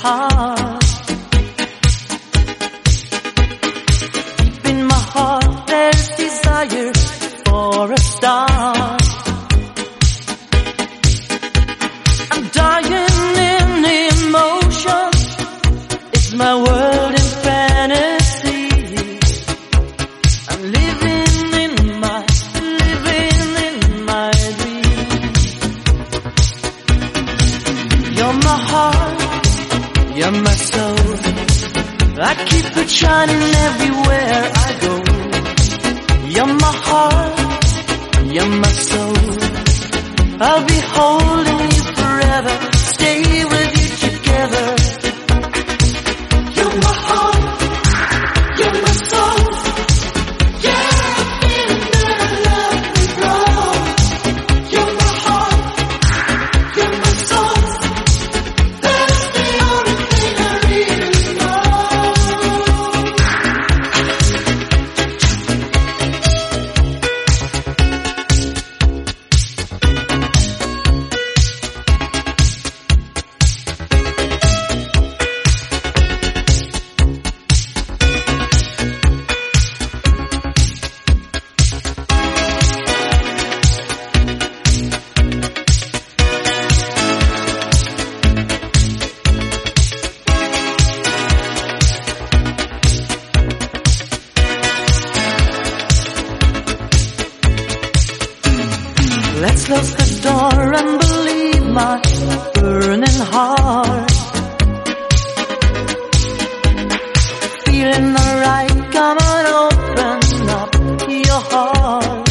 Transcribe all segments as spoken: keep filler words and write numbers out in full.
heart. Deep in my heart there's desire for a star. I'm dying in emotion. It's my world in fantasy. I'm living in my, living in my dream. You're my heart, you're my soul. I keep it shining everywhere I go. You're my heart, you're my soul. I'll be holding you forever, stay with you together. You're my heart, you're my soul. Yeah, I'm feeling that I love you, bro. You're my heart, you're my soul. That's the only thing I really know. Let's close the door and believe my burning heart. Feeling alright, come on, open up your heart.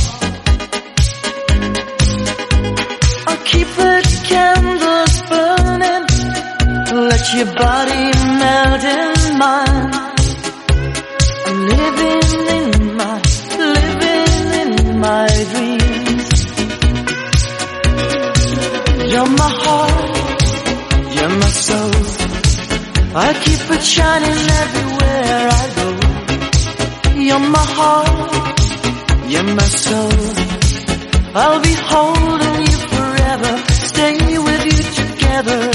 I'll keep the candles burning, let your body melt in mine. I'm living in my, living in my dreams. You're my heart, you're my soul. I keep it shining everywhere I go. You're my heart, you're my soul. I'll be holding you forever, stay with you together.